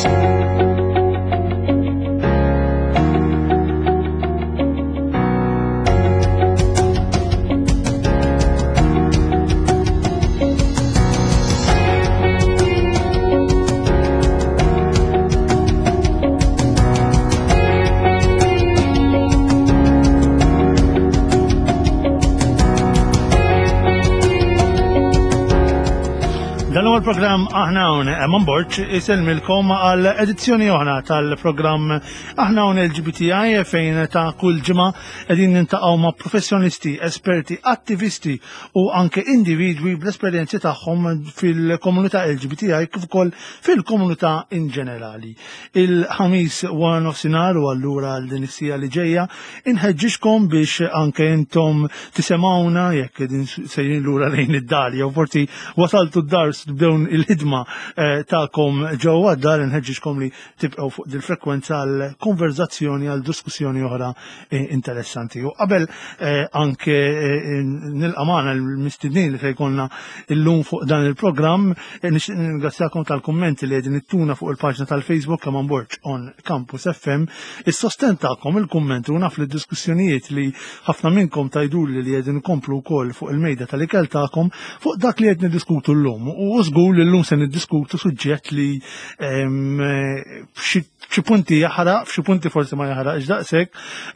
Il-program aħna hawn man bord iselmilkom għal edizzjoni oħra tal-programm aħna hawn LGBTI fejn ta' kull ġimgħa qegħdin nintaqgħu ma' professjonisti, esperti, attivisti u anke individwi bl-esperjenzi tagħhom fil-komunità LGBTI kif ukoll fil-komunità in ġenerali. Il-ħamis wara nofsinhar u allura għal din is-sija li ġejja inħeġġixkom biex anke intom tisemgħuna jekk qegħdin sejrin lura lejn id-dar jew forsi wasaltu d-dar dawn il-ħidma ta'kom ġewwa d-dar inħeġġixkom li tibqgħu fuq dil-frekwenza għal konverzazzjoni għal diskussjoni oħra interessanti. U qabel anke nilqa' magħna l-mistednin li se jkollna llum fuq dan il-programm, nixtieq ningrazzjakom tal-kummenti li qegħdin ittuna fuq il-paġna tal-Facebook kemm Borġ on Campus FM. Is-sosten tagħkom il-kummenti u naf li d-diskussjonijiet li ħafna minnkom tgħiduli li qegħdin ikomplu wkoll fuq il-mejda tal-ikel tagħkom fuq dak li qed niddiskutu llum. U żgur li llum se niddiskutu suġġett li f'xi punti jaħraq, f'xi punti forsi ma jaħraqx daqshekk,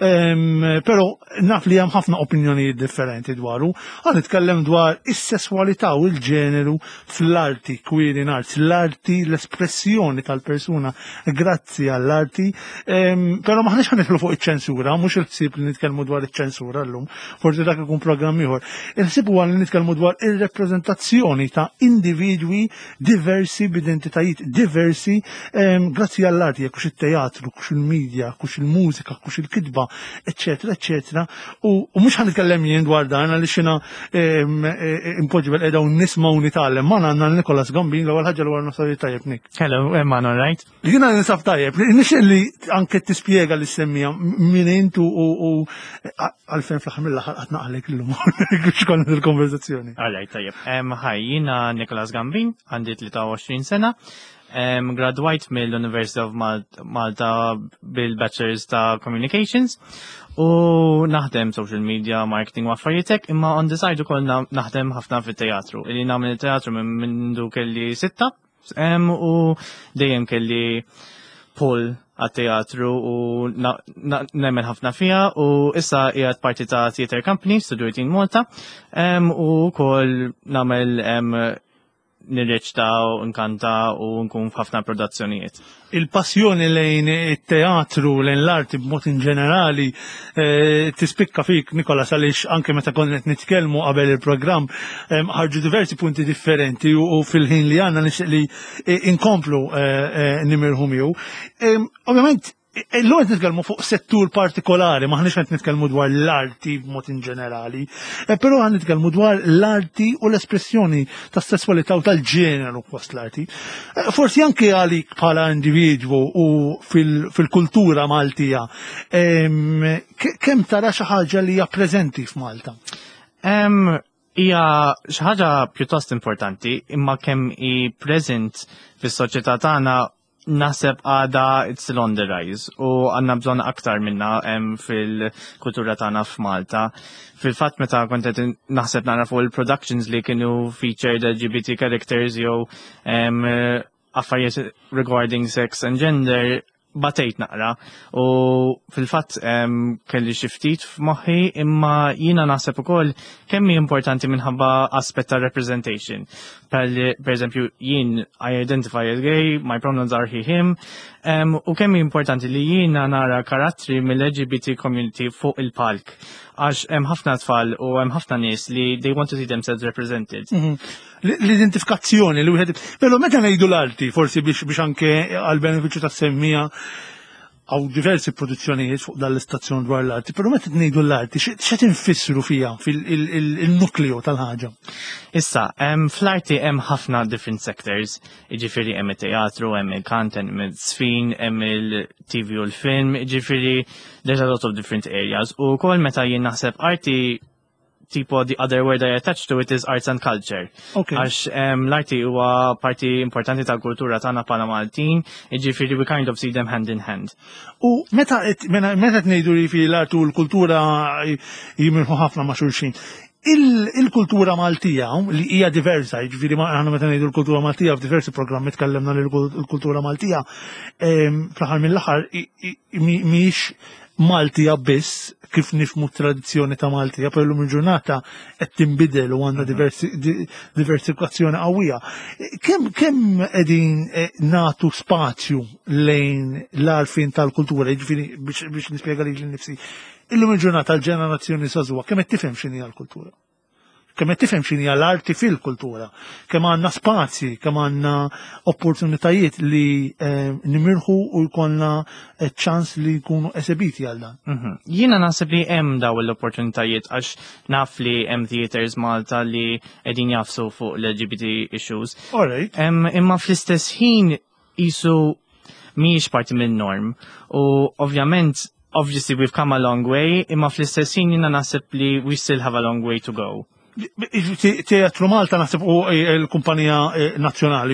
però naf li hemm ħafna opinjonijiet differenti dwaru. Ħa nitkellem dwar is-sesswalità u l-ġeneru fl-arti, queer in arts, l-arti, l-espressjoni tal-persuna grazzi għall-arti, però maħniex ħanitlu fuq iċ-ċensura, mhux il-ħsieb li nitkellmu dwar iċ-ċensura llum, forsi dak ikun programm ieħor. Il-ħsieb huwa li nitkellmu dwar ir-rappreżentazzjoni ta' individwi diversi b'identitajiet diversi grazzi għall-arti, jekk il-teatru, kux il-medja, kux il-mużika, kux il-kitba, eccetera, eccetera. U mhux ħanitkellem jien dwar dan għaliex jiena impoġġi bil-qeda u nisma' u nitgħallem. Ma għandna Nicolas Gambin l-ewwel ħaġa l-ewwel nofsari tajjeb Nick. Hello, Emman, all right? Jiena nisaf tajjeb, nixtieq li anke tispjega li semmija min intu u għalfejn fl-aħħar mill-aħħar qatt naqlek illum biex konna il-konverzazzjoni. All right, tajjeb. Ħaj, jiena Nicolas Gambin, għandi 23 sena. Graduate mill-University of Malta bil-Bachelors ta' Communications u naħdem social media, marketing u affarijiet imma on the side ukoll naħdem ħafna fit-teatru. Illi nagħmel teatru mindu kelli 6 u dejjem kelli pull għat-teatru u nemmen ħafna fija u issa qiegħed parti ta' theater company studujt in Malta u wkoll nagħmel nirreċta u nkanta u nkun f'ħafna produzzjonijiet. Il-passjoni lejn it-teatru, lejn l-arti b'mod in ġenerali tispikka fik, Nikolas, għaliex anke meta konna qed nitkellmu qabel il-programm ħarġu diversi punti differenti u fil-ħin li għandna nixtieq li inkomplu nimirħu miegħu. Ovvjament l-għu għed nitkelmu fuq settur partikolari, maħnix għed nitkelmu dwar l-arti b'mod in ġenerali, pero għed nitkelmu dwar l-arti u l-espressjoni ta' sessualità u tal-ġeneru fost l-arti. Forsi anke għalik bħala individwu u fil-kultura Maltija, kem tara xi ħaġa li hija preżenti f'Malta? Hija xi ħaġa pjuttost importanti, imma kemm hi preżent fis-soċjetà tagħna naħseb għada it's still on the rise u għanna bżon aktar minna fil-kultura tagħna f'Malta. Fil-fatt meta kont qed naħseb nara fuq il-productions li kienu featured LGBT characters jew affarijiet regarding sex and gender batejt naqra u fil-fatt kelli xi ftit f'moħħi imma jiena naħseb ukoll kemm hi importanti minħabba aspett ta' representation. Per eżempju, jien I identify as gay, my pronouns are he, him, u kemm hi importanti li jiena nara karattri mill-LGBT community fuq il-palk. Għax hemm ħafna tfal u hemm ħafna nies li they want to see themselves represented. L-identifikazzjoni li wieħed. Però meta ngħidu l-arti, forsi biex anke għall-benefiċċju tas-semmija għaw diversi produzzjonijiet fuq dal-istazzjon dwar l-arti, però meta ngħidu l-arti, x'qed infissru fiha fil-nukleo tal-ħaġa? Issa, fl-arti hemm ħafna different sectors, jiġifieri hemm it-teatru, hemm il-kant, hemm il-sfin, hemm il-TV u l-film, jiġifieri there's a lot of different areas. U wkoll meta jien naħseb arti tipo the other word I attached to it is arts and culture. Okay. Għax l-arti huwa parti importanti tal-kultura tagħna bħala Maltin, jiġifieri we kind of see them hand in hand. U meta tnejdu li fi l-art u l-kultura jimirħu ħafna ma' xulxin. Il-kultura Maltija li hija diversa, jiġifieri aħna meta ngħidu l-kultura Maltija f'diversi programmi tkellemna li l-kultura Maltija fl-aħħar mill-aħħar mhix Maltija biss kif nifhmu tradizzjoni ta' Maltija, però llum il-ġurnata qed tinbidel u għandha diversifikazzjoni qawwija. Kemm qegħdin nagħtu spazju lejn l-għarfien tal-kultura, jiġifieri biex nispjega lili nnifsi. Illum il-ġurnata l-ġenerazzjoni sażuha kemm qed tifhem x'inhi l-kultura. Kemm qed tifhem x'inhi l-arti fil-kultura, kemm għandna spazji, kemm għandna opportunitajiet li nimirħu u jkollna ċans li jkunu esebiti għal dan. Jiena naħseb li hemm daw l-opportunitajiet għax naf li hemm theaters Malta li qegħdin jafsu fuq l-LGBT issues. Alright. Imma fl-istess ħin isu mhijiex parti min-norm u obviously we've come a long way, imma fl-istess ħin jiena naħseb li we still have a long way to go. Teatru Malta naħseb u l-kumpanija nazzjonali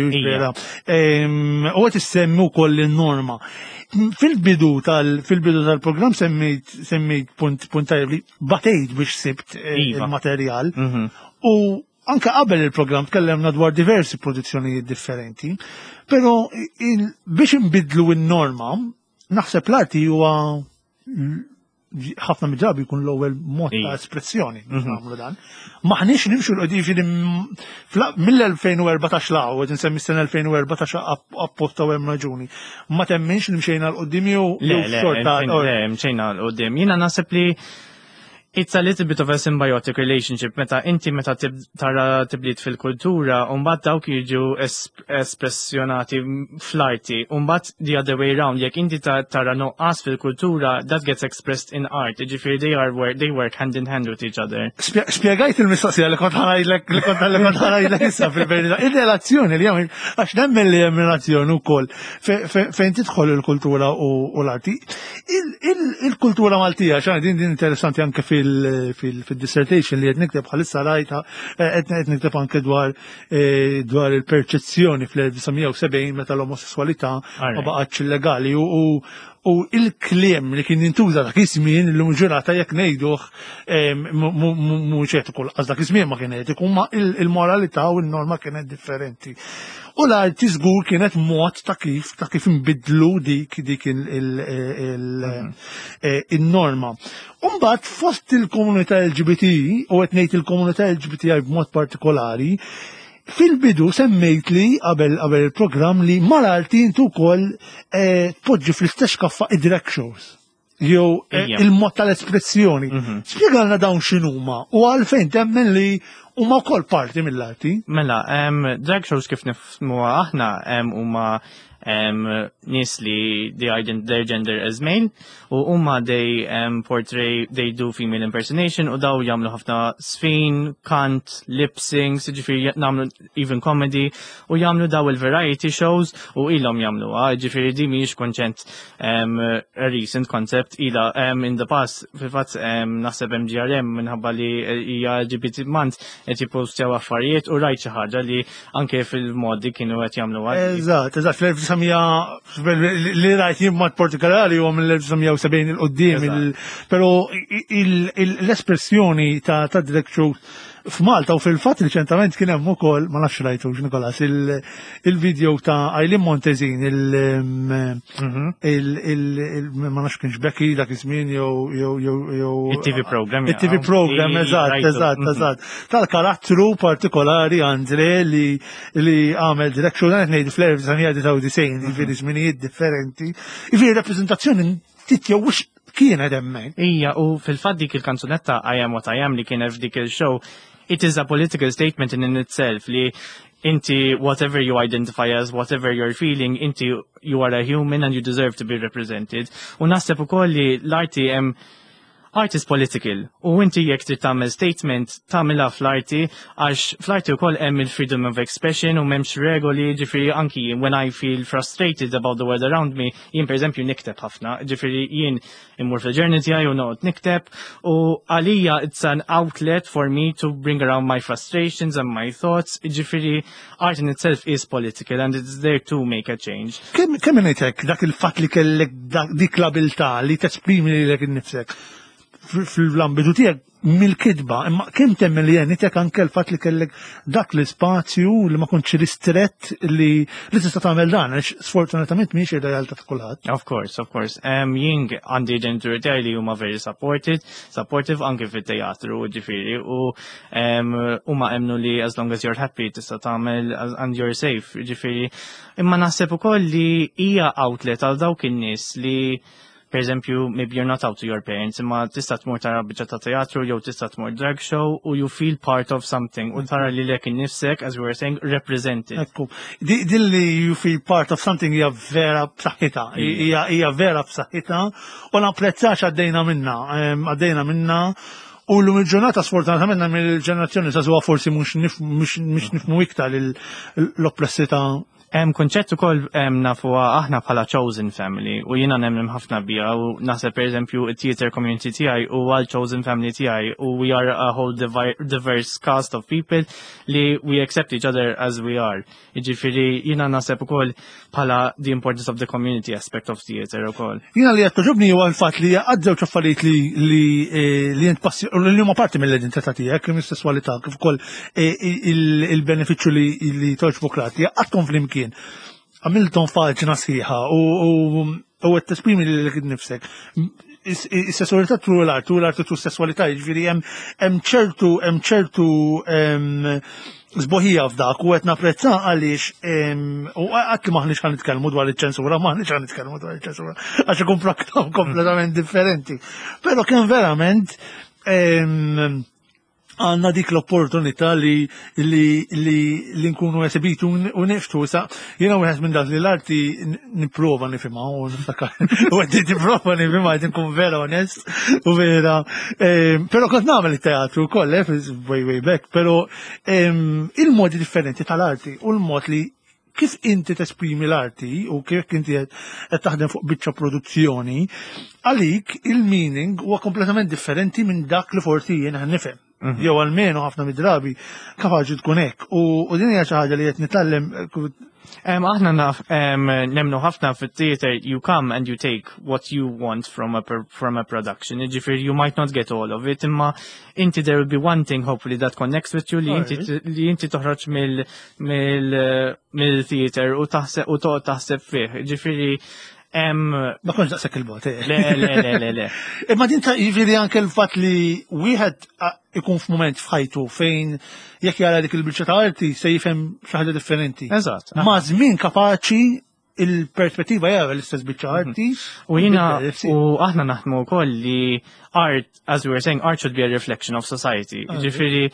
u qed issemmi wkoll in-norma. Fil-bidu tal-programm semmejt punt tajjeb li batejt biex sibt il-materjal u anke qabel il-programm tkellemna dwar diversi produzzjonijiet differenti, però biex inbidlu in-norma naħseb l-arti huwa ħafna midrabi jkun l-ewwel mod ta' espressjoni biex nagħmlu dan. Maħniex nimxu l-qudiem mill-2014 law, qed insemmi s-sena 2014 apposta hemm raġuni. Ma temminx nimxejna l-qudiem jew xorta. Le, mxejna l-qudiem. Jiena naħseb li it's a little bit of a symbiotic relationship meta tara tiblit fil-kultura u mbagħad dawk jiġu espressjonati fl-arti u mbagħad the other way around jekk inti tara noqqas fil-kultura that gets expressed in art. Jiġifieri they work hand in hand with each other. Spjegajt il-mistoqsija li kont ħanajlek issa fil-verità. Ir-relazzjoni li hemm għax nemmen li hemm relazzjoni wkoll fejn tidħol il-kultura u l-arti. Il-kultura Maltija x'għandha din interessanti anke fil-dissertation li qed nikteb bħalissa rajta qed nikteb anke dwar il-perċezzjoni fl-1970 meta l-omosessualità ma baqgħetx illegali u il-kliem li kien jintuża dak iż-żmien illum ġurnata jekk ngħiduh mhux etiku laqas dak iż-żmien ma kien etiku ma il-moralità u n-norma kienet differenti. U l-arti żgur kienet mod ta' kif inbidlu dik il-norma. Mbagħad fost il-komunità LGBT u qed ngħid il-komunità LGBTI b'mod partikolari, fil-bidu semmejt li qabel il-programm li mal-arti intu wkoll tpoġġi fl-istess kaffa id-drag shows. Jew il-mod tal-espressjoni. Spjegalna dawn x'inhuma u għalfejn temmen li huma wkoll parti mill-arti. Mela, drag shows kif nifhmuha aħna huma nies li their gender as male u huma they do female impersonation u daw jagħmlu ħafna sfin, kant, lip syncs, ġifieri nagħmlu even comedy u jagħmlu daw il-variety shows u ilhom jagħmluha, ġifieri di mhijiex konċent a recent concept ila in the past fil-fatt naħseb MGRM minħabba li hija LGBT month qed jippostjaw affarijiet u rajt xi ħaġa li anke fil-modi kienu qed jagħmluha. Eżatt, li rajt jimmat partikolari u mill-1970 il-qoddim, pero l-espressjoni ta' drag show f'Malta u fil-fatt riċentament kien hemm ukoll ma nafx rajtux Nikolas il-video ta' Eileen Montezin ma nafx kienx Becky dak iż-żmien jew it-TV program. It-TV program eżatt. Tal-karattru partikolari Andre li għamel drag show dan qed ngħidu fl-1990 jiġifieri żminijiet differenti. Jiġifieri rappreżentazzjoni titjew kienet hemmhekk. Ija, u fil-fatt dik il-kanzunetta I Am What I Am li kienet f'dik il-show, it is a political statement in itself li inti whatever you identify as, whatever you're feeling, inti you are a human and you deserve to be represented. U naħseb ukoll li l-arti art is political. U inti jekk trid tagħmel statement tagħmilha fl-arti għax fl-arti wkoll hemm il-freedom of expression u m'hemmx regoli, ġifieri anki when I feel frustrated about the world around me, jien pereżempju nikteb ħafna, ġifieri jien immur fil-ġurney tiegħi u noqgħod nikteb u għalija it's an outlet for me to bring around my frustrations and my thoughts, ġifieri art in itself is political and it's there to make a change. Kemm ngħidlek dak il-fatt li kellek dik l-abilità li tesprimi lilek innifsek fl-ambitu tiegħek mill-kidba, imma kemm temmen li jenitek anke l-fatt li kellek dak l-ispazju li ma kontx ristrett li tista' tagħmel dan, għax sfortunatament mhix ir-realtà ta' kulħadd. Of course. Jien għandi ġenituri tiegħi li huma very supportive anke fit-teatru ġifieri u huma għemnu li as long as you're happy tista' tagħmel and you're safe, ġifieri. Imma naħseb ukoll li hija outlet għal dawk in-nies li per eżempju, maybe you're not out to your parents, imma tista' tmur tara biċċa ta' teatru jew tista' tmur drag show u you feel part of something u tara li lek innifsek, as we were saying, represented. Ekku, din li you feel part of something hija vera b'saħħitha, hija vera b'saħħitha u napprezzax għaddejna minna u l-lum il-ġurnata sfortunatament mill-ġenerazzjoni ta' forsi mhux nifmu iktar l-oppressità. Konċett ukoll nafuha aħna bħala chosen family u jiena nemmen ħafna biha u naħseb pereżempju it-theatre community tiegħi u għal chosen family tiegħi u we are a whole diverse cast of people li we accept each other as we are. Jiġifieri jiena naħseb ukoll bħala the importance of the community aspect of theatre ukoll. Jiena li qed toġobni huwa l-fatt li għad żewġ affarijiet li jent passi li huma parti mill-identità tiegħek, kemm is-sesswalità kif ukoll il-benefiċċju li toġbok rati għadkom flimkien. Għamiltom faġna sħiħa u għed tesprimi li l-għid nifsek. Is-sessualità tru l-art, tru s-sessualità, ġviri hemm ċertu zboħija f'dak u għed naprezza għalix u għakki maħniċ għan nitkellmu dwar il-ċensura, maħniċ għan nitkellmu dwar il-ċensura, għax ikun praktika kompletament differenti. Pero kien verament għanna dik l-opportunità li nkunu esibitu u niftu. Jena u minn dak li l-arti niprofa nifima u niftakar. U għeddi niprofa nifima, għeddi nkun vera onest u vera. Pero kont namel il-teatru koll, way back, pero il-modi differenti tal-arti u l-mod li kif inti tesprimi l-arti u kif inti qed taħdem fuq biċċa produzzjoni, għalik il-meaning huwa kompletament differenti minn dak li forsi jien nifhem. Jew almenu ħafna mid-drabi kapaċi tkun hekk. U din hija xi ħaġa li qed nitgħallem. Aħna nemnu ħafna fit-theater you come and you take what you want from a production. Ġifieri you might not get all of it, imma inti there will be one thing hopefully that connects with you li inti toħroġ mill-theater u toqgħod taħseb fih. Ġifieri ma konx daqshekk il-bot. Le. Imma din ta' jiġifieri anke l-fatt li wieħed ikun f'mument f'ħajtu fejn jekk jara dik il-biċċa ta' arti se jifhem xi ħaġa differenti. Eżatt. Ma' żmien kapaċi il-perspettiva jara l-istess biċċa arti. U aħna naħdmu wkoll li art, as we were saying, art should be a reflection of society. Ġifieri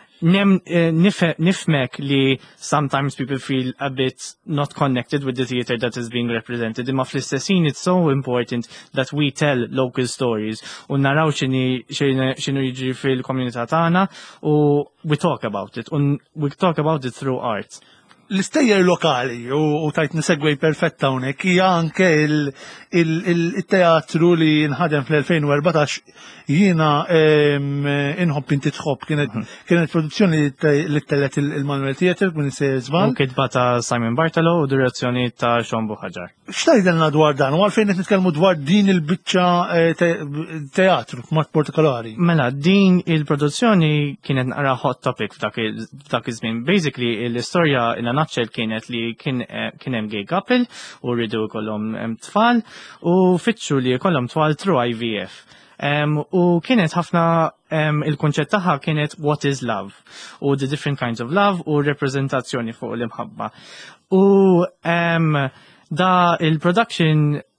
nifmek li sometimes people feel a bit not connected with the theatre that is being represented. Imma fl-istessin it's so important that we tell local stories u naraw xinu jiġri fil-komunità tagħna u we talk about it. We talk about it through art. L-istejjer lokali u tajt nisegwej perfetta hawnhekk hija anke il-teatru li nħadem fl-2014 jiena inħobb inti tħobb kienet produzzjoni li tellet il-Manuel Theatre minn se żball. U kitba ta' Simon Bartolo u direzzjoni ta' Sean Buħaġar. X'tgħidilna dwar dan u għalfejn qed nitkellmu dwar din il-biċċa teatru b'mod partikolari? Mela, din il-produzzjoni kienet naqra hot topic f'dak iż-żmien. Basically l-istorja in a nutshell kienet li kien hemm gay couple u rridu jkollhom tfal u fitxu li jkollhom tfal through IVF. U kienet ħafna il-konċett tagħha kienet what is love u the different kinds of love u reprezentazzjoni fuq l-imħabba. U da il-production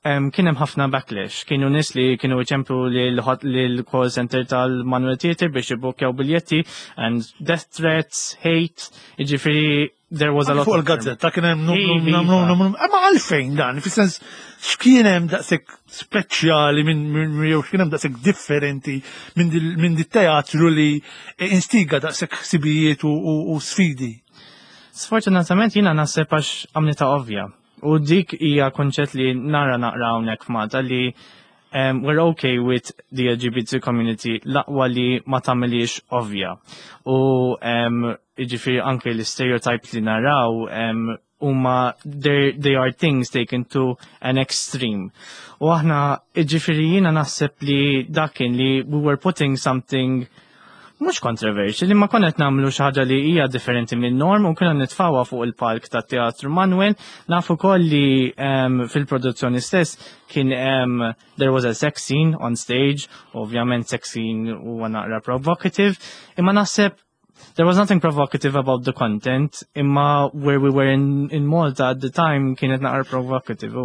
kien hemm ħafna backlash. Kienu nies li kienu iċemplu lill-call center tal-Manuel Theatre biex jibbukjaw biljetti and death threats, hate, jiġifieri there was a lot fuq il-gazzetta kien hemm numru ma għalfejn dan, fis-sens x'kien hemm daqshekk speċjali minn jew x'kien hemm daqshekk differenti minn dit-teatru li instiga daqshekk ħsibijiet u sfidi. Sfortunatament jiena naħseb għax għamlita ovvja. U dik hija konċett li nara naqra hawnhekk f'Malta li we're okay with the LGBT community laqwa li ma tagħmilix ovvja. U jiġifieri anke l-stereotypes li naraw huma they are things taken to an extreme. U aħna jiġifieri jiena naħseb li dakin li we were putting something mhux controversial li ma konet nagħmlu xi ħaġa li hija differenti minn-norm u kienu nitfawha fuq il-palk tat-Teatru Manuel nafu wkoll li fil-produzzjoni stess kien there was a sex scene on stage, ovvjament sex scene huwa naqra provocative, imma naħseb there was nothing provocative about the content, imma where we were in Malta at the time kienet naqra provocative.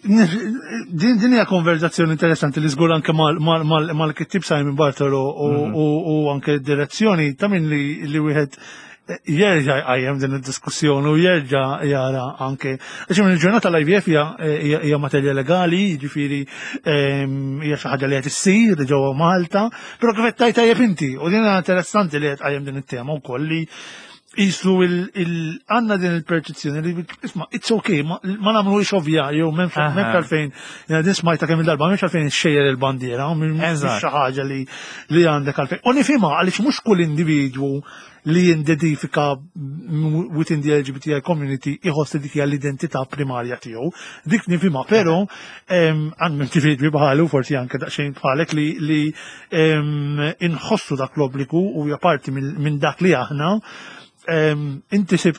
Din hija konverzazzjoni interessanti li żgur anke mal-kittib Simon Bartolo u anke direzzjoni ta' min li wieħed jerġa' jqajjem din id-diskussjoni u jerġa' jara anke għax il-ġurnata l-IVF hija materja legali, jiġifieri hija xi ħaġa li qed issir ġewwa Malta, però kif qed tajjeb inti u din interessanti li qed qajjem din it-tema wkoll li qisu għandna din il-perċezzjoni li isma' it's okay ma nagħmluhiex ovvja jew m'hemmx għalfejn din smajta kemm il-darba m'hemmx għalfejn ixxejjer il-bandiera mhix xi ħaġa li għandek għalfejn. U nifhimha għaliex mhux kull individwu li jindentifika within the LGBTI community iħoss dik hija l-identità primarja tiegħu. Dik nifhimha, però għandhom individwi bħalu forsi anke daqsxejn bħalek li inħossu dak l-obbligu u hija parti minn dak li aħna inti sibt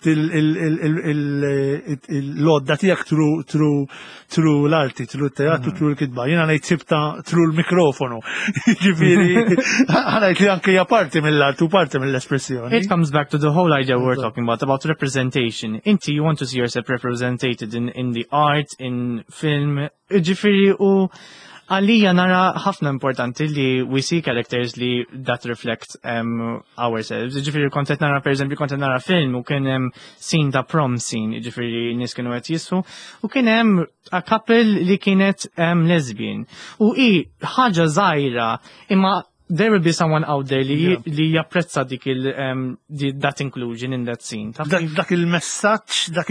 l-lodda tiegħek tru l-arti, tru l-teatru, tru l-kitba. Jiena ngħid sibta tru l-mikrofonu. Ġifieri ngħid li anke hija parti mill-art u parti mill-espressjoni. It comes back to the whole idea we're talking about representation. Inti you want to see yourself represented in the art, in film, ġifieri u għalija nara ħafna importanti li we see characters li that reflect ourselves. Ġifiri kontet nara, per eżempju, kontet nara film u kien scene ta' prom scene, ġifiri nis kienu għet jissu, u kien a couple li kienet lesbian. U ħaġa zaħira, imma there will be someone out there li japprezza dik that inclusion in that scene. Dak il-messaġġ, dak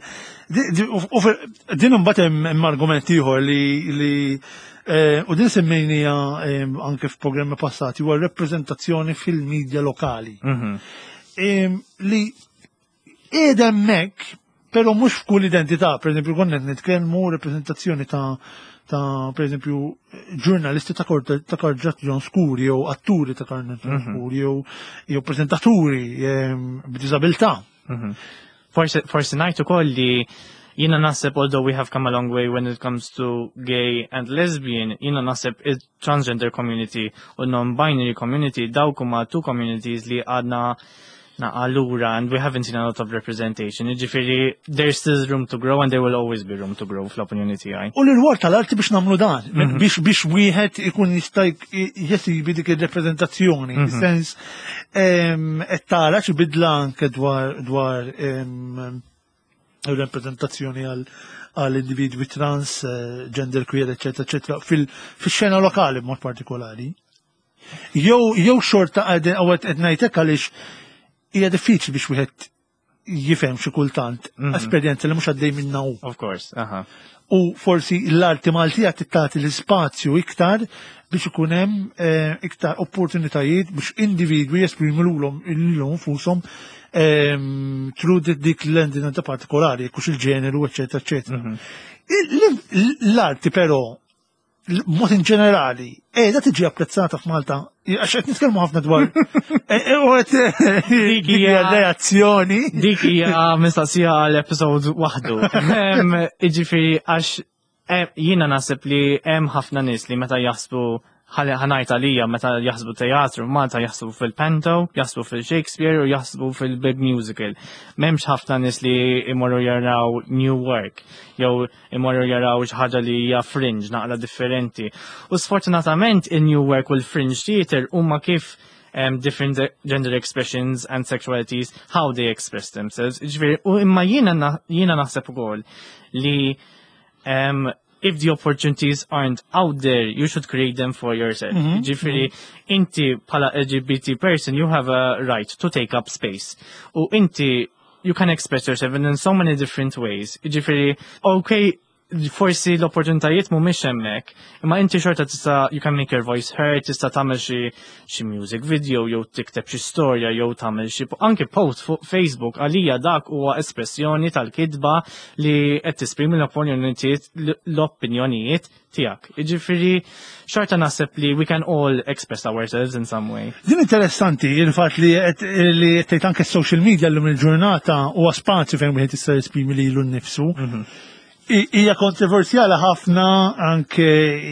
din imbagħad hemm argument ieħor li u din semmejnija anke f'programmi passati huwa rappreżentazzjoni fil-medja lokali. Li qiegħda hemmhekk, però mhux f'kull identità, pereżempju konna qed nitkellmu rappreżentazzjoni ta' per eżempju ġurnalisti ta' Karġat Ġon Skuri jew atturi ta' Karġat Ġon Skuri jew preżentaturi b'diżabilità. Forsi ngħid ukoll li jiena naħseb although we have come a long way when it comes to gay and lesbian, jiena naħseb transgender community u non-binary community dawk huma two communities li għadna allura and we haven't seen a lot of representation. Ġifiri, there's still room to grow and there will always be room to grow fl-opinjoni tiegħi. U l-rwol tal-arti biex nagħmlu dan, biex wieħed ikun jista' jesibi dik ir-reprezentazzjoni. Sens qed tara xi bidla anke dwar reprezentazzjoni għal individwi trans, gender queer, eċetera, fil-xena lokali b'mod partikolari. Jew xorta qed ngħidlek għaliex hija diffiċli biex wieħed jifhem xi kultant esperjenza li mhux għaddej minnha hu. Of course, U forsi l-arti Maltija tagħti l-ispazju iktar biex ikun hemm iktar opportunitajiet biex individwi jesprimu lilhom infushom tru dik l-entità partikolari, kux il-ġeneru, eċetera. L-arti però mod in ġenerali, da tiġi apprezzata f'Malta, għax qed nitkellmu ħafna dwar. Dik hija reazzjoni. Dik hija mistoqsija għall-episod waħdu. Jiġifieri għax jiena naħseb li hemm ħafna nies li meta jaħsbu ħanajt għalija meta jaħsbu teatru Malta jaħsbu fil-panto, jaħsbu fil-Shakespeare u jaħsbu fil-big musical. Memx ħafna nis li imorru jaraw new work, jew imorru jaraw xaħġa li hija fringe, naqla differenti. U sfortunatament il-new work u l-fringe theater huma kif different gender expressions and sexualities, how they express themselves. U imma jiena naħseb ukoll li if the opportunities aren't out there, you should create them for yourself. Ġifiri, inti pala LGBT person, you have a right to take up space. U inti, you can express yourself in so many different ways. Ġifiri, okay, forsi l-opportunitajiet mhumiex hemmhekk, imma inti xorta tista' you can make your voice heard, tista' tagħmel xi music video, jew tikteb xi storja, jew tagħmel xi anke post fuq Facebook għalija dak huwa espressjoni tal-kidba li qed tisprimi l-opinjonijiet tiegħek. Jiġifieri xorta naħseb li we can all express ourselves in some way. Din interessanti il-fatt li tgħid anke social media llum il-ġurnata huwa spazju fejn wieħed jista' jesprimi lilu nnifsu. Hija kontroversjali ħafna anke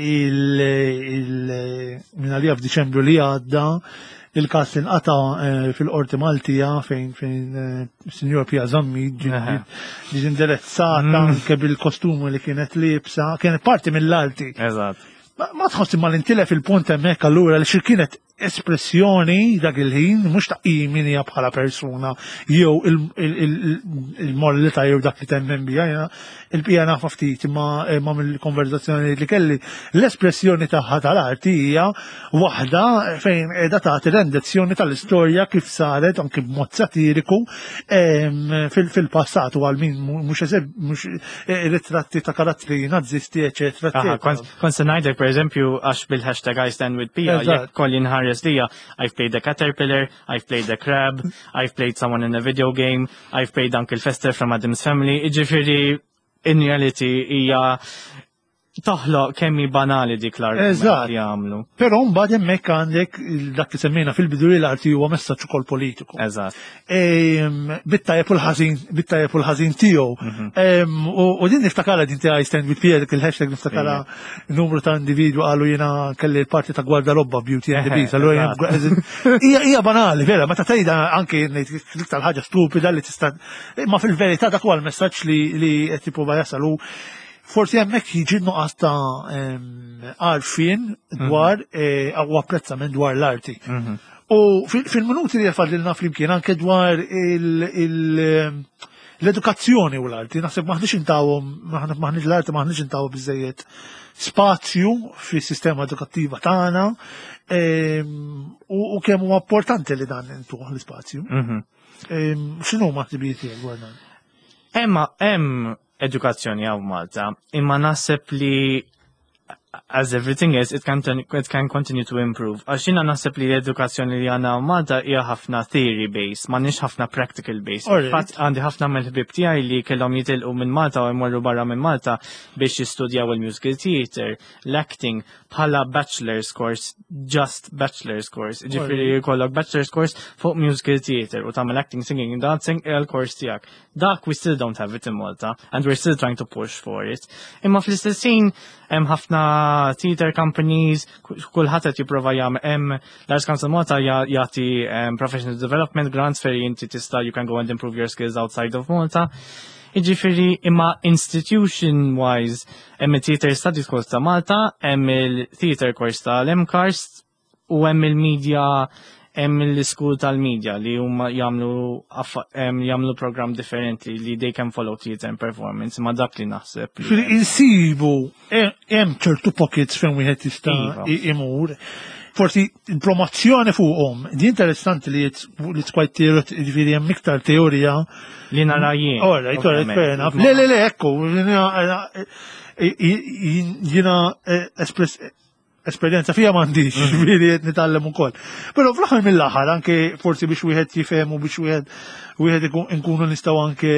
minn għalija f'Diċembru li għadda il-każ inqata fil-Qorti Maltija fejn Sinjor Pia Zammi ġiet indirizzata anke bil-kostumu li kienet libsa, kienet parti mill-arti. Eżatt. Ma tħossi ma l-intilef il-punt hemmhekk allura li xi kienet espressjoni dak il-ħin mhux taqim min hija bħala persuna jew il-moralità jew dak li temmen biha il-bija nafa ftit imma mill-konverzazzjoni li kelli l-espressjoni tagħha tal-arti hija waħda fejn qiegħda tagħti rendizzjoni tal-istorja kif saret anke b'mod satiriku fil-passat u għal min mhux ritratti ta' karattri nazzisti eċetera. Kont se ngħidlek pereżempju għax bil-hashtag I stand with Pia jekk kolli nħares lija I've played the caterpillar, I've played the crab, I've played someone in a video game, I've played Uncle Fester from Addams Family. Ġifieri in reality hija toħloq kemmi banali dik l-argument li għamlu. Però mbagħad hemmhekk għandek dak li semmejna fil-bidu li l-arti huwa messaġġ ukoll politiku. Eżatt. Bit-tajjeb u l-ħażin tiegħu. U din niftakarha din I stand with Pia dik il-hashtag niftakarha numru ta' individwu qalu jiena kelli l-parti ta' Guardalobba Beauty and the Beast. Allura hija banali vera, meta tgħidha anke iktar ħaġa stupida li tista' ma fil-verità dak huwa l-messaġġ li qed jipprova jasal. Forsi hemmhekk jiġi nuqqas ta' għarfien dwar u apprezzament dwar l-arti. U fil-minuti li jafadlilna flimkien anke dwar l-edukazzjoni u l-arti, naħseb maħniex intawhom, maħniex l-arti maħniex intawhom biżejjed spazju fis-sistema edukattiva tagħna u kemm huwa importanti li dan intuh l-ispazju. X'inhu maħtibijiet tiegħek dwar dan? Hemm edukazzjoni għaw Malta, imma naħseb li as everything is, it can continue to improve. Għaxina naħseb li l-edukazzjoni li għana għaw Malta hija ħafna theory based, ma nix ħafna practical based. Fatt għandi ħafna mill-ħbib tiegħi li kellhom jitilqu minn Malta u jmorru barra minn Malta biex jistudjaw il-musical theater, l-acting bħala bachelor's course, just bachelor's course. Ġifieri jkollok bachelor's course fuq musical theater u tagħmel acting, singing, dancing il-course tiegħek. Dak we still don't have it in Malta and we're still trying to push for it. Imma fl-istessin hemm ħafna theater companies, kulħadd qed jipprova jagħmel hemm l-Arts Council Malta jagħti professional development grants fejn inti tista' you can go and improve your skills outside of Malta. Jiġifieri imma institution wise hemm il-Theater Studies Course ta' Malta, hemm il-Theater Course tal-MCARS u hemm il-Media hemm l-iskul tal-media li huma jagħmlu programm differenti li they can follow theater and performance ma dak li naħseb. Insibu hemm ċertu pockets fejn wieħed jista' imur. Forsi il-promozzjoni fuqhom, di interessanti li it's quite ġifieri hemm iktar teorija li nara jien. Alright, fair enough. Le, ekku, jiena esperienza fija m'għandix, ġifieri qed nitgħallem ukoll. Però fl-aħħar mill-aħħar anke forsi biex wieħed jifhem u biex wieħed nkunu nistgħu anke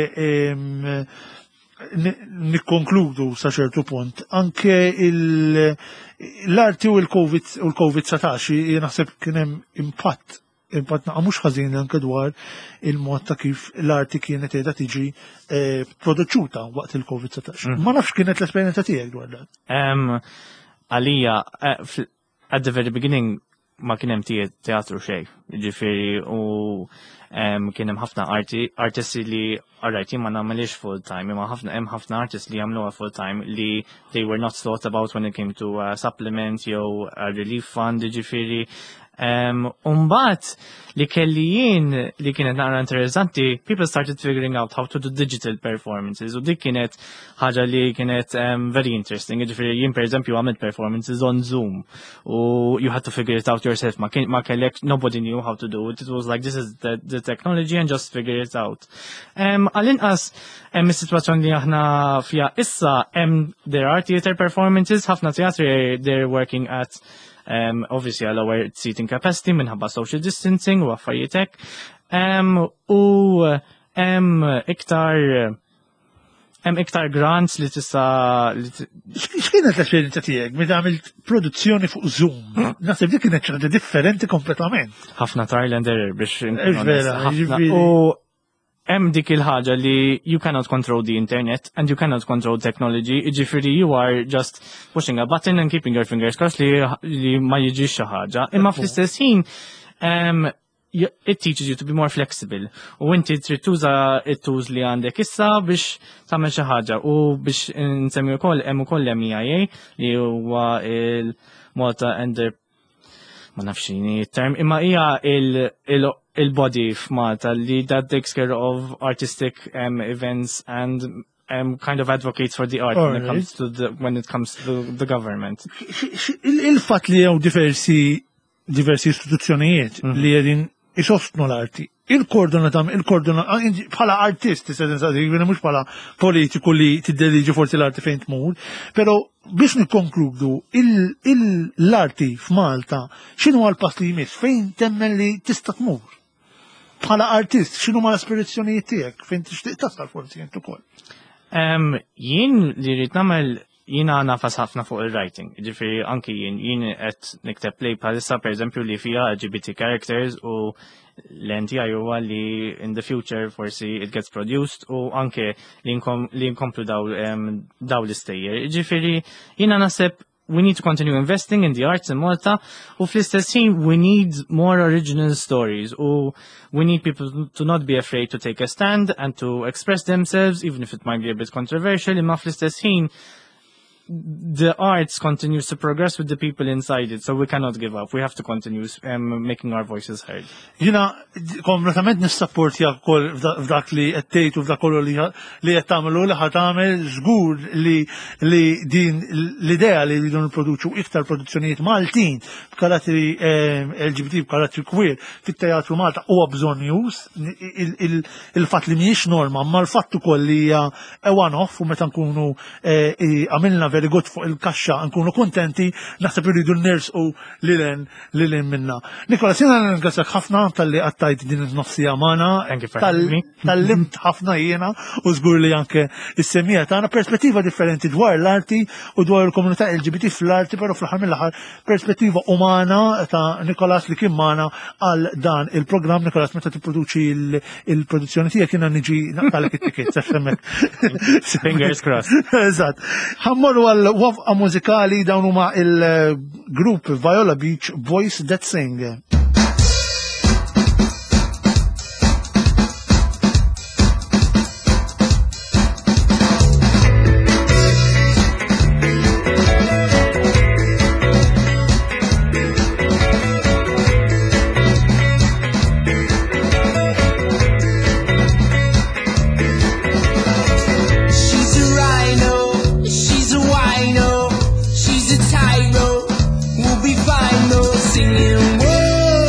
nikkonkludu sa ċertu punt. Anke l-arti u l-COVID-19 jien naħseb kien hemm impatt mhux ħażin anke dwar il-mod ta' kif l-arti kienet qiegħda tiġi produċuta waqt il-COVID-19. Ma nafx kienet l-esperjenza tiegħek dwar dan. Għalija, at the very beginning ma kien hemm teatru xejn. Ġifieri u kien hemm ħafna artisti li alright jien ma nagħmelix full time, imma hemm ħafna artists li jagħmluha full time li they were not thought about when it came to supplement jew a relief fund, ġifieri. Mbagħad li kelli jien li kienet naqra interessanti, people started figuring out how to do digital performances u dik kienet ħaġa li kienet very interesting. Ġifieri jien pereżempju għamilt performances on Zoom u you had to figure it out yourself. Ma kellek, nobody knew how to do it. It was like this is the technology and just figure it out. Għal-inqas is-sitwazzjoni li aħna fija issa there are theater performances, ħafna teatri they're working at obviously a lower seating capacity minħabba social distancing u affarijiet hekk. U iktar grants li tista' X'kienet l-esperjenza tiegħek meta għamilt produzzjoni fuq Zoom? Naħseb dik kienet ċaġa differenti kompletament. Ħafna trial and error biex Vera, u hemm dik il-ħaġa li you cannot control the internet and you cannot control technology, ġifieri you are just pushing a button and keeping your fingers crossed li ma jiġix xi ħaġa. Imma fl-istess ħin it teaches you to be more flexible. U inti trid tuża it-tools li għandek issa biex tagħmel xi ħaġa u biex insemmi wkoll hemm ukoll MEIA li huwa il-Malta ma nafx term imma hija il-body f'Malta li that takes care of artistic events and kind of advocates for the art when it comes to the government. Il-fatt li jew diversi istituzzjonijiet li qegħdin isostnu l-arti. Bħala artist, mhux bħala politiku li tiddeliġi forsi l-arti fejn tmur, però biex nikkonkludu l-arti f'Malta x'inhu l-pass li jmiss fejn temmen li tista' tmur? Bħala artist, x'inhu l-aspirazzjonijiet tiegħek fejn tixtieq tasal forsi int ukoll? Jien li rrid nagħmel jiena nafas ħafna fuq il-writing. Ġifieri anki jien qed nikteb play bħalissa pereżempju li fiha LGBT characters u l-NTI huwa li in the future forsi it gets produced u anke li nkomplu daw l-istejjer. Ġifieri jiena naħseb we need to continue investing in the arts in Malta u fl-istess ħin we need more original stories u we need people to not be afraid to take a stand and to express themselves even if it might be a bit controversial imma fl-istess ħin the arts continues to progress with the people inside it, so we cannot give up. We have to continue making our voices heard. Jina, kompletament nissapportja wkoll f'dak li qed tgħid u f'dak kollu li qed tagħmlu li ħad tagħmel żgur li din l-idea li jridu nipproduċu iktar produzzjonijiet Maltin b'karatteri LGBT b'karatteri queer fit-teatru Malta huwa bżonn news. Il-fatt li mhijiex norma, ma l-fatt ukoll li hija one-off u meta nkunu għamilna very good fuq il-kaxxa nkunu kontenti naħseb iridu nersqu lilen minna. Nikola, sina nirringrazzjak ħafna tal-li qattajt din in-nofsija magħna, tal-limt ħafna jiena u żgur li anke is-semmija tagħna perspettiva differenti dwar l-arti u dwar il-komunità LGBT fl-arti, però fl-aħħar mill-aħħar perspettiva umana ta' Nikolas li kien magħna għal dan il-programm. Nikolas, meta tipproduċi il-produzzjoni tiegħek jiena niġi naqtalek it-ticket sa hemmhekk. Fingers crossed. Eżatt. Ħammorru għal-wafqa mużikali dawn huma il-grupp Viola Beach Voice That Sing. Singing, whoa.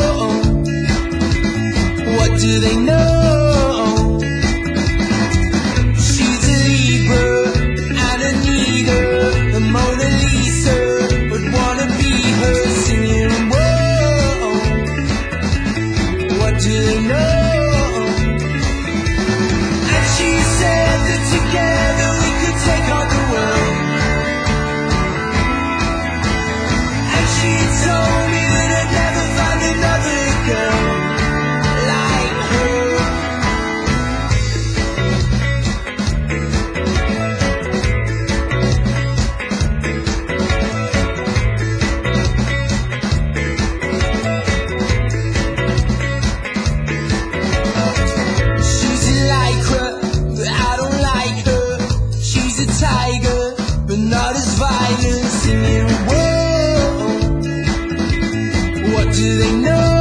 tiger, but not as violent. Singing, whoa, what do they know?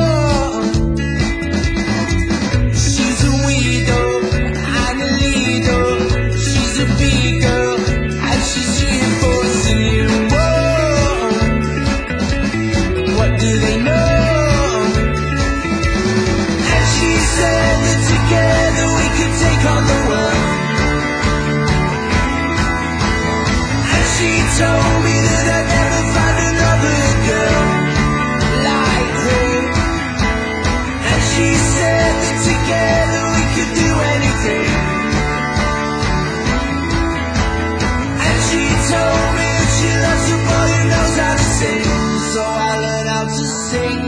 She's a widow and a leader. She's a big girl and she's here for singing, whoa, what do they know? And she said that together we could take on the world. And she told me that I'd never find another girl like her. And she said that together we could do anything. And she told me that she loves a boy who knows how to sing. So I learned how to sing.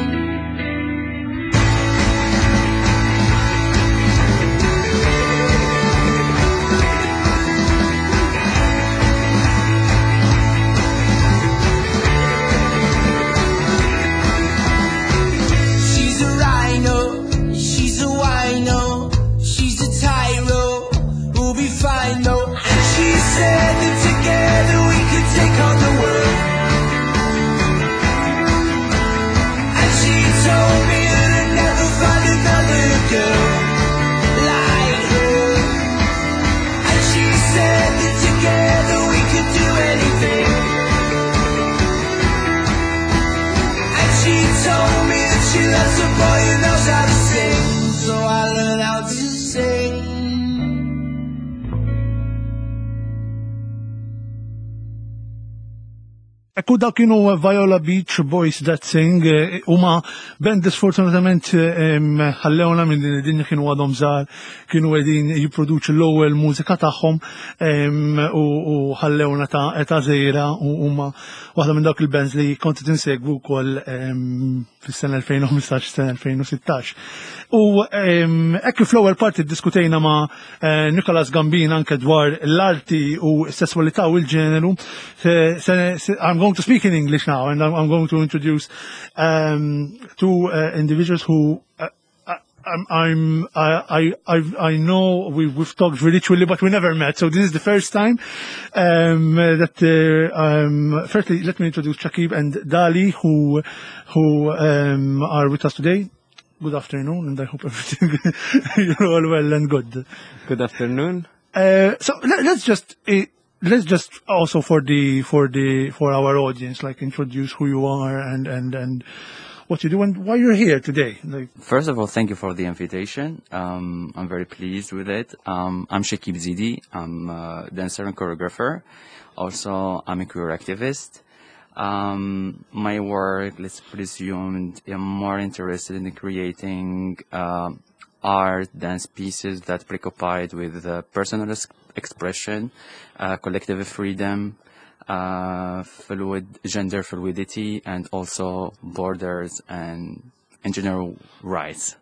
She's a rhino, she's a wino, she's a tyro, we'll be fine though. And she said that together we could take on the world. And she told me that I'd never find another girl like her. And she said that together we could do anything. And she told me that she loves a boy who knows how to sing. So I learned how to sing. Ekku da kienu Viola Beach Boys That Sing, huma band sfortunatament ħallewna minn din id-dinja kienu għadhom żgħar, kienu qegħdin jipproduċu l-ewwel mużika tagħhom u ħallewna ta' eta żgħira u huma waħda minn dawk il-bands li kont tinsegwu wkoll fis-sena 2015 sena 2016. U hekk fl-ewwel parti ddiskutejna ma' Nicholas Gambin anke dwar l-arti u s-sesswalità u l-ġeneru. I'm going to speak in English now, and I'm going to introduce two individuals who I know we've talked virtually, but we never met. So this is the first time that firstly, let me introduce Shakib and Dali, who are with us today. Good afternoon, and I hope everything you're all well and good. Good afternoon. So let's just also for our audience, like, introduce who you are and what you do and why you're here today. Like, First of all, thank you for the invitation. I'm very pleased with it. I'm Shakib Zidi. I'm a dancer and choreographer. Also, I'm a queer activist. My work, let's presume, I'm more interested in creating art, dance pieces that preoccupied with personal expression, collective freedom, gender fluidity, and also borders and general rights.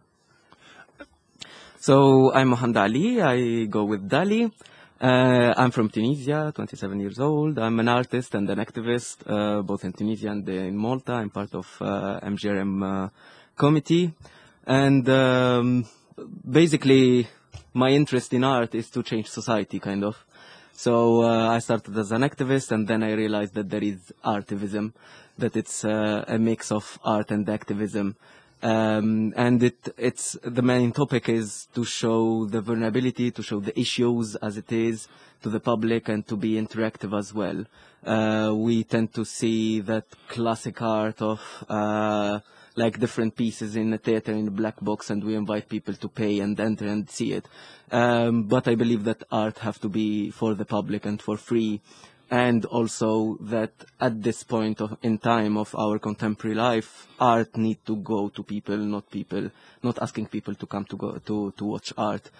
So I'm Mohamed Ali. I go with Dali. I'm from Tunisia, 27 years old. I'm an artist and an activist, both in Tunisia and in Malta. I'm part of MGRM committee. And basically, my interest in art is to change society, kind of. So I started as an activist, and then I realized that there is artivism, that it's a mix of art and activism. And it's the main topic is to show the vulnerability, to show the issues as it is to the public, and to be interactive as well. We tend to see that classic art of like different pieces in a theater in a black box, and we invite people to pay and enter and see it. But I believe that art have to be for the public and for free. And also that at this point in time of our contemporary life, art need to go to people, not asking people to come to watch art.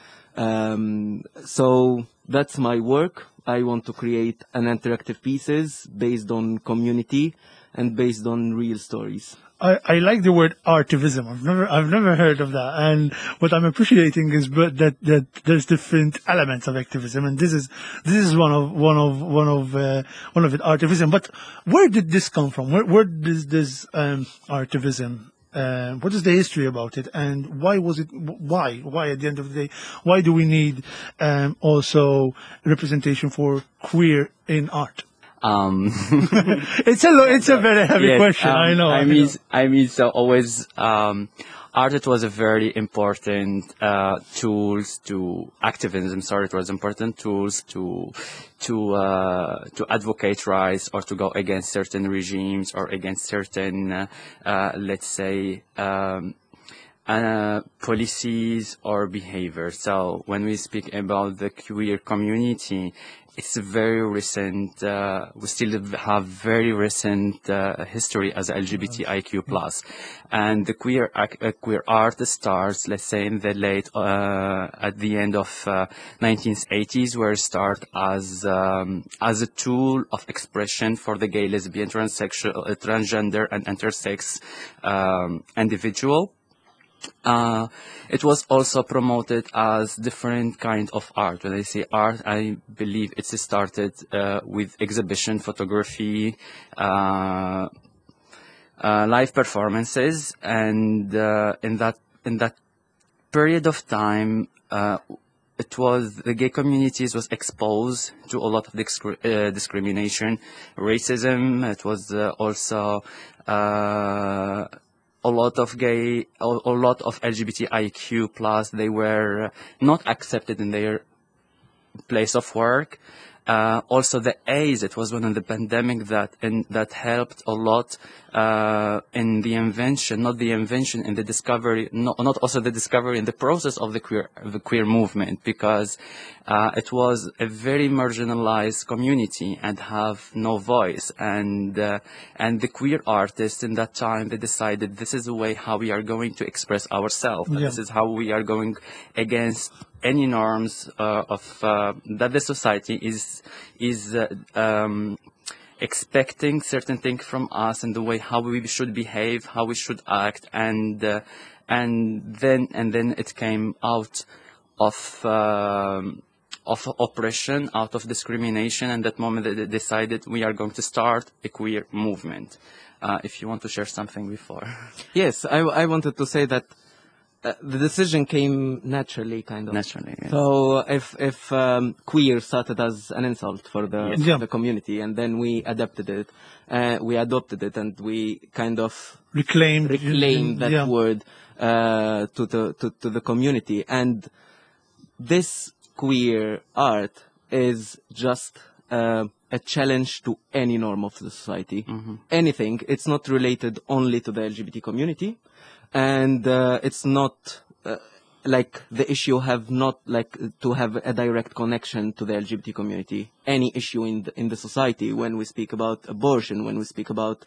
So that's my work. I want to create an interactive pieces based on community and based on real stories. I like the word artivism. I've never heard of that. And what I'm appreciating is that there's different elements of activism, and this is one of it, artivism. But where did this come from? Where does this artivism What is the history about it, and why was it? Why at the end of the day, why do we need also representation for queer in art? Um, It's a very heavy yes, question. I know. I mean, so always, art, it was a very important tools to activism. Sorry, it was important tools to advocate rights or to go against certain regimes or against certain, let's say, policies or behavior. So when we speak about the queer community, it's very recent. We still have very recent history as LGBTIQ plus, and the queer art starts, let's say, in the late at the end of 1980s, where it start as a tool of expression for the gay, lesbian, transsexual, transgender, and intersex individual. It was also promoted as different kind of art. When I say art, I believe it started with exhibition, photography, live performances, and in that period of time, it was the gay communities was exposed to a lot of discrimination, racism. It was also a lot of LGBTIQ plus, they were not accepted in their place of work. Also the AIDS, it was one of the pandemic that helped a lot in the invention, not the invention, in the discovery, not also the discovery in the process of the queer movement, because it was a very marginalized community and have no voice, and the queer artists in that time, they decided this is the way how we are going to express ourselves. Yeah. This is how we are going against any norms that the society is expecting certain things from us, and the way how we should behave, how we should act, and then it came out of oppression, out of discrimination, and that moment they decided we are going to start a queer movement. If you want to share something before. Yes, I wanted to say that the decision came naturally, kind of. Naturally, yeah. So if queer started as an insult for the Yeah. the community, and then we adopted it, and we kind of Reclaim that yeah. word to the community. And this queer art is just a challenge to any norm of the society. Anything. It's not related only to the LGBT community, and it's not like the issue have not like to have a direct connection to the LGBT community. Any issue in the society, when we speak about abortion, when we speak about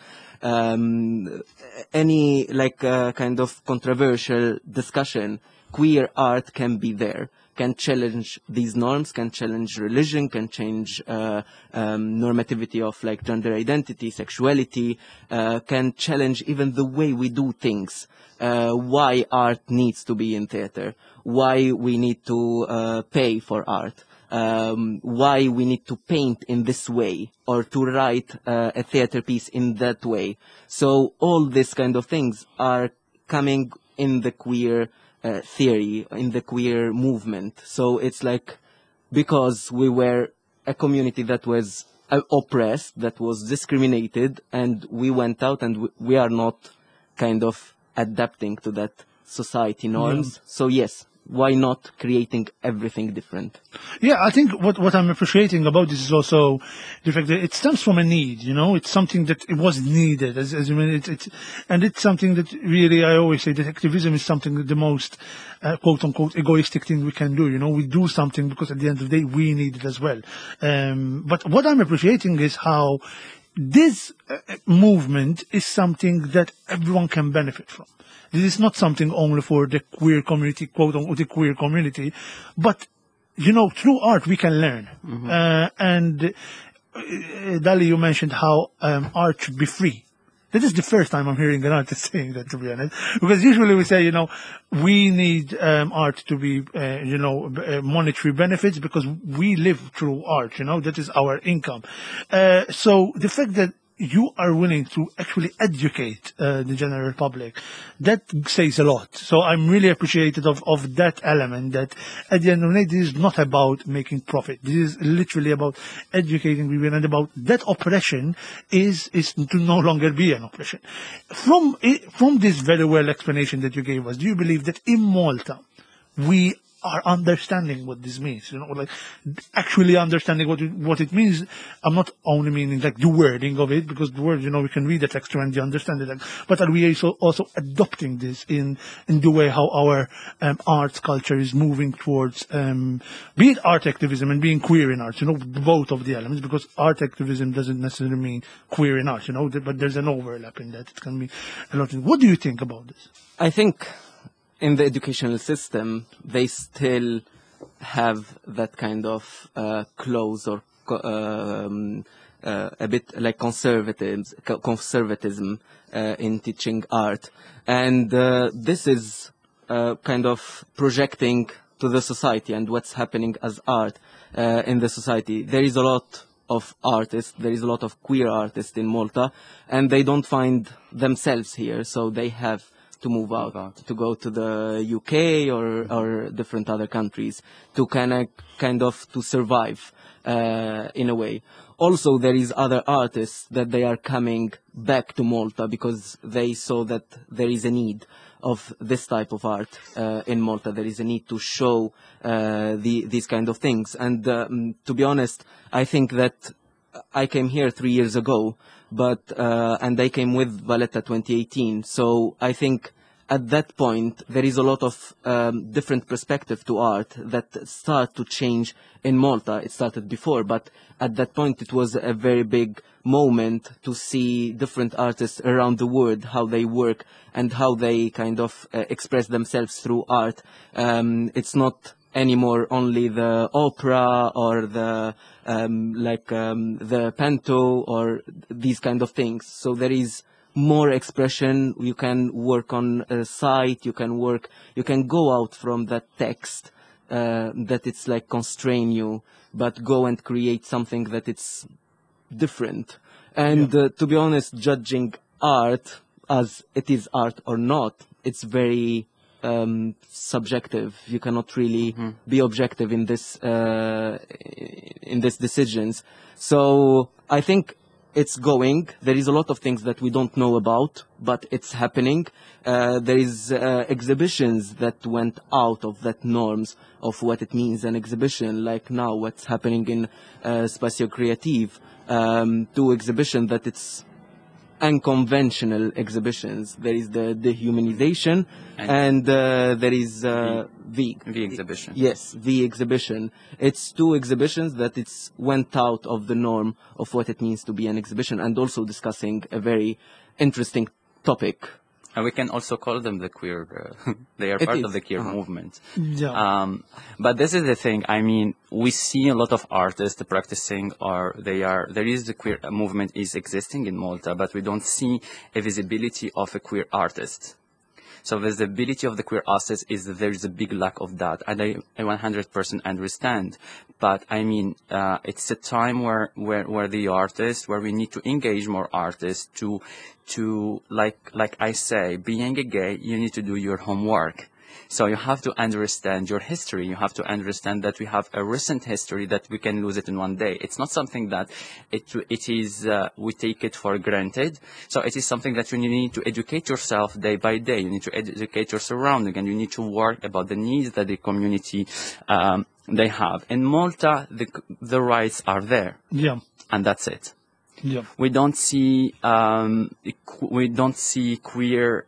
any like kind of controversial discussion, queer art can be there, can challenge these norms, can challenge religion, can change normativity of like gender identity, sexuality, can challenge even the way we do things. Why art needs to be in theater, why we need to pay for art, why we need to paint in this way or to write a theater piece in that way. So all these kind of things are coming in the queer theory, in the queer movement. So it's like, because we were a community that was oppressed, that was discriminated, and we went out and we are not kind of adapting to that society norms. So yes, why not creating everything different? Yeah, I think what I'm appreciating about this is also the fact that it stems from a need, you know, it's something that it was needed, as you mean, and it's something that really, I always say that activism is something that the most, quote unquote, egoistic thing we can do, you know, we do something because at the end of the day, we need it as well. But what I'm appreciating is how this movement is something that everyone can benefit from. This is not something only for the queer community, quote unquote, the queer community, but, you know, through art we can learn. And Dali, you mentioned how art should be free. This is the first time I'm hearing an artist saying that, to be honest. Because usually we say, you know, we need art to be, you know, monetary benefits because we live through art, you know, that is our income. So the fact that you are willing to actually educate the general public. That says a lot. So I'm really appreciative of that element, that at the end of the day, this is not about making profit. This is literally about educating people, and about that oppression is to no longer be an oppression. From this very well explanation that you gave us, do you believe that in Malta we are understanding what this means, like actually understanding what it means? I'm not only meaning like the wording of it, because the word, we can read the text and you understand it, but are we also adopting this in the way how our arts culture is moving towards, be it art activism and being queer in arts, both of the elements, because art activism doesn't necessarily mean queer in arts, but there's an overlap in that. It can be a lot. What do you think about this? I think in the educational system, they still have that kind of close or a bit like conservatism in teaching art. And this is kind of projecting to the society and what's happening as art in the society. There is a lot of artists, there is a lot of queer artists in Malta, and they don't find themselves here, so they have to move out, to go to the UK or different other countries to kind of to survive in a way. Also, there is other artists that they are coming back to Malta because they saw that there is a need of this type of art in Malta. There is a need to show these kind of things. And to be honest, I think that I came here 3 years ago, and I came with Valletta 2018. So I think at that point, there is a lot of different perspective to art that start to change in Malta. It started before, but at that point, it was a very big moment to see different artists around the world, how they work and how they kind of express themselves through art. It's not anymore only the opera or the panto or these kind of things. So there is more expression. You can work on a site. You can go out from that text that it's like constrain you, but go and create something that it's different. And to be honest, judging art as it is art or not, it's very subjective. You cannot really be objective in this decisions. So I think it's going. There is a lot of things that we don't know about, but it's happening. There is exhibitions that went out of that norms of what it means an exhibition, like now what's happening in Spazio Creative, two exhibitions that it's unconventional exhibitions. There is the dehumanization and there is V exhibition. Yes, V exhibition. It's two exhibitions that it's went out of the norm of what it means to be an exhibition, and also discussing a very interesting topic. And we can also call them the queer, they are part of the queer movement. Yeah. But this is the thing, I mean, we see a lot of artists practicing, there is the queer movement is existing in Malta, but we don't see a visibility of a queer artist. So visibility of the queer artists there is a big lack of that, and I 100% understand. But I mean, it's a time where the artists, where we need to engage more artists to like I say, being a gay, you need to do your homework. So you have to understand your history. You have to understand that we have a recent history that we can lose it in one day. It's not something that it is, we take it for granted. So it is something that you need to educate yourself day by day. You need to educate your surrounding, and you need to work about the needs that the community, they have. In Malta, the rights are there. Yeah. And that's it. Yeah. We don't see queer,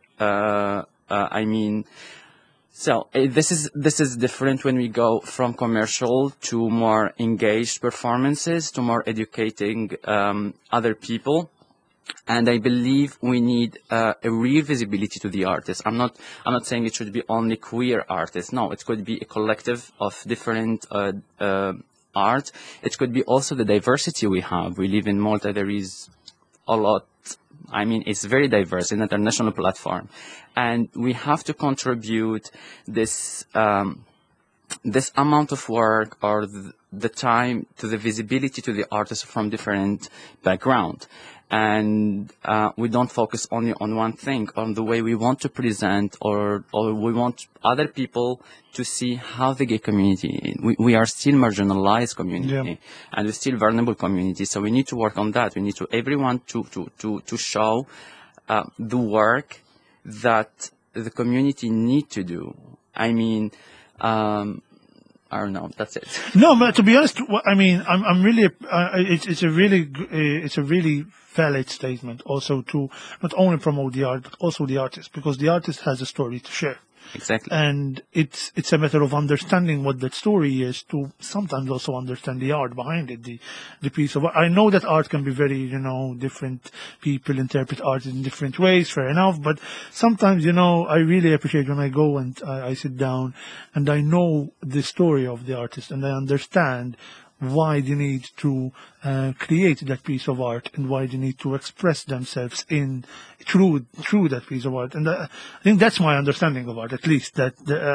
so this is different when we go from commercial to more engaged performances, to more educating other people. And I believe we need a real visibility to the artists. I'm not saying it should be only queer artists. No, it could be a collective of different art. It could be also the diversity we have. We live in Malta. There is a lot. I mean, it's very diverse, an international platform. And we have to contribute this this amount of work or the time to the visibility to the artists from different background. And we don't focus only on one thing, on the way we want to present or we want other people to see how the gay community, we are still marginalized community and we're still vulnerable community. So we need to work on that. We need to everyone to show the work that the community need to do. I mean, I don't know. That's it. No, but to be honest, I mean, I'm really, it's a really valid statement also to not only promote the art, but also the artist, because the artist has a story to share. Exactly. And it's a matter of understanding what that story is to sometimes also understand the art behind it, the piece of art. I know that art can be very, different people interpret art in different ways, fair enough, but sometimes, I really appreciate when I go and I sit down and I know the story of the artist and I understand why they need to create that piece of art and why they need to express themselves through that piece of art. And I think that's my understanding of art, at least that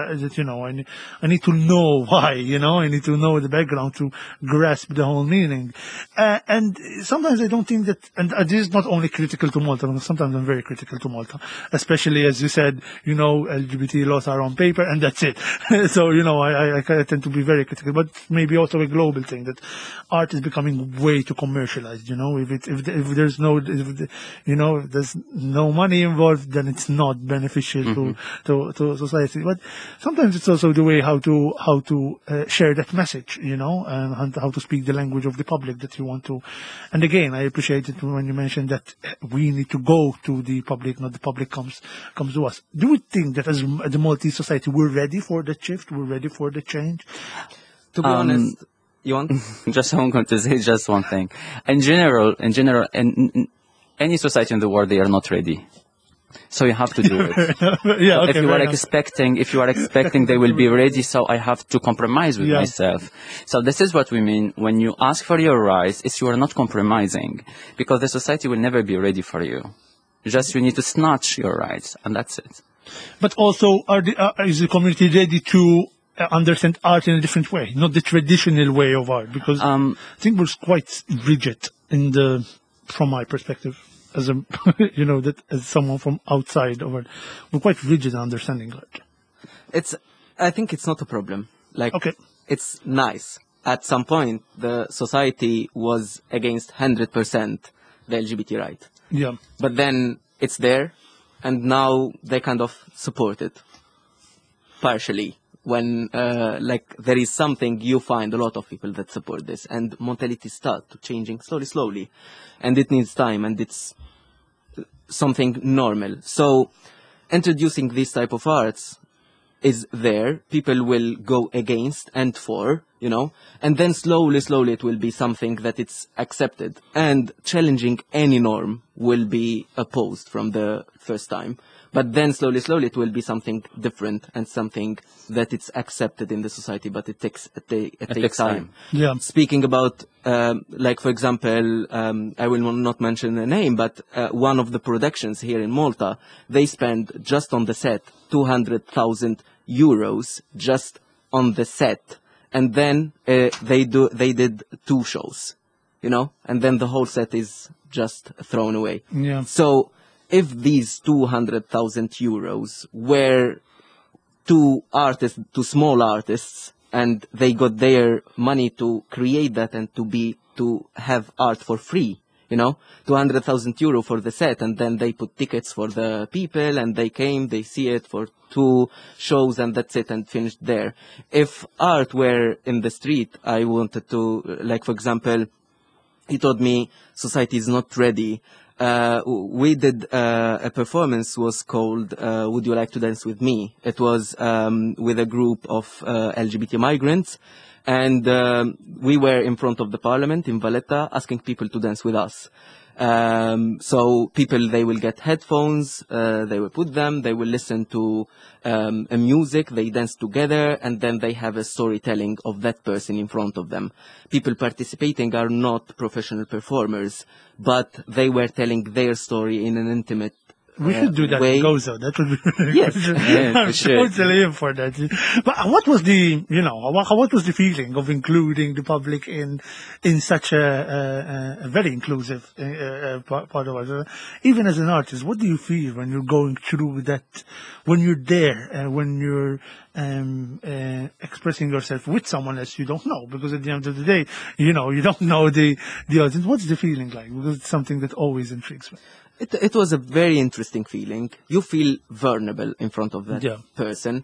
I need to know why, I need to know the background to grasp the whole meaning. And sometimes I don't think that, and this is not only critical to Malta, sometimes I'm very critical to Malta, especially as you said, LGBT laws are on paper and that's it. So, I tend to be very critical, but maybe also a global thing that art is becoming way too commercialized. If there's there's no money involved, then it's not beneficial to society. But sometimes it's also the way how to share that message, and how to speak the language of the public that you want to. And again, I appreciate it when you mentioned that we need to go to the public, not the public comes to us. Do you think that as the Maltese society we're ready for the shift, we're ready for the change? To be honest, you want? Just I'm going to say just one thing. In general, in any society in the world, they are not ready. So you have to do it. Okay, if you are expecting they will be ready, so I have to compromise with myself. So this is what we mean when you ask for your rights, is you are not compromising, because the society will never be ready for you. Just you need to snatch your rights, and that's it. But also, is the community ready to understand art in a different way, not the traditional way of art? Because I think we're quite rigid from my perspective, as a as someone from outside of it, we're quite rigid in understanding art. I think it's not a problem. Okay. It's nice. At some point, the society was against 100% the LGBT right. Yeah. But then it's there, and now they kind of support it partially. When there is something, you find a lot of people that support this, and mentality start to changing slowly, and it needs time, and it's something normal. So introducing this type of arts is there. People will go against and for, and then slowly it will be something that it's accepted, and challenging any norm will be opposed from the first time. But then slowly it will be something different and something that it's accepted in the society, but it takes time. Yeah. Speaking about, for example, I will not mention a name, but one of the productions here in Malta, they spend just on the set 200,000 euros just on the set. And then they did 2 shows, and then the whole set is just thrown away. Yeah. So if these 200,000 euros were to small artists, and they got their money to create that and to have art for free, 200,000 euro for the set, and then they put tickets for the people, and they came, they see it for 2 shows, and that's it, and finished there. If art were in the street, I wanted to, for example, he told me society is not ready. We did a performance was called Would You Like to Dance With Me? It was with a group of LGBT migrants, and we were in front of the parliament in Valletta asking people to dance with us. So people, they will get headphones, they will put them, they will listen to a music, they dance together, and then they have a storytelling of that person in front of them. People participating are not professional performers, but they were telling their story in an intimate We should do that way. in Gozo. That would be Yes. Yeah, I'm we should. totally in for that. But what was the, what was the feeling of including the public in such a very inclusive part of it? Even as an artist, what do you feel when you're going through that, when you're there, when you're expressing yourself with someone else you don't know? Because at the end of the day, you don't know the audience. What's the feeling like? Because it's something that always intrigues me. It was a very interesting feeling. You feel vulnerable in front of that Yeah. person.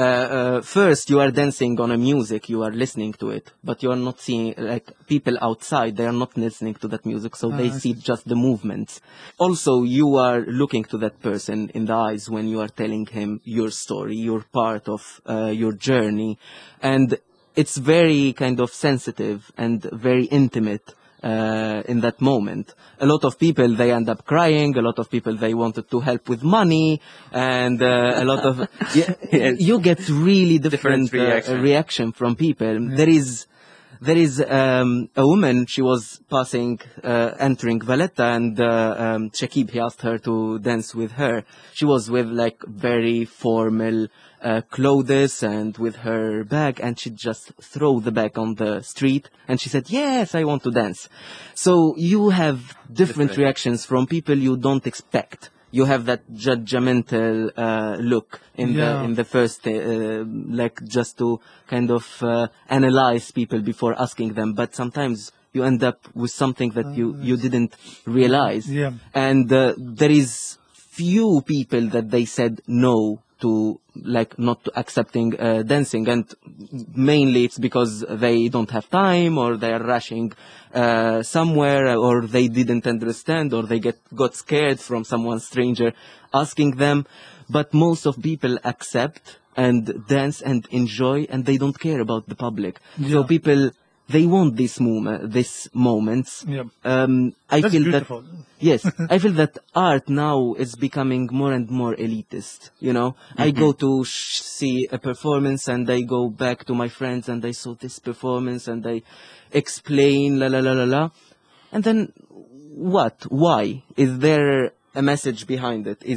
First, you are dancing on a music, you are listening to it, but you are not seeing, like, people outside, they are not listening to that music, so they I see just the movements. Also, you are looking to that person in the eyes when you are telling him your story, your part of your journey, and it's very kind of sensitive and very intimate in that moment. A lot of people, they end up crying. A lot of people, they wanted to help with money, and a lot of you get really different reaction from people. There is a woman. She was passing, entering Valletta, and Shakib, he asked her to dance with her. She was with like very formal clothes and with her bag, and she just throw the bag on the street, and she said, "Yes, I want to dance." So you have different reactions from people you don't expect. You have that judgmental look in the first, like, just to kind of analyze people before asking them. But sometimes you end up with something that you didn't realize. Yeah. And there is few people that they said no to, like, not to accepting dancing, and mainly it's because they don't have time, or they are rushing somewhere, or they didn't understand, or they got scared from someone stranger asking them. But most of people accept and dance and enjoy, and they don't care about the public. So people, they want these moments. Yeah. I That's feel beautiful. that, yes, I feel that art now is becoming more and more elitist. I go to see a performance, and I go back to my friends, and I saw this performance, and I explain la la la la la, and then what? Why? Is there a message behind it?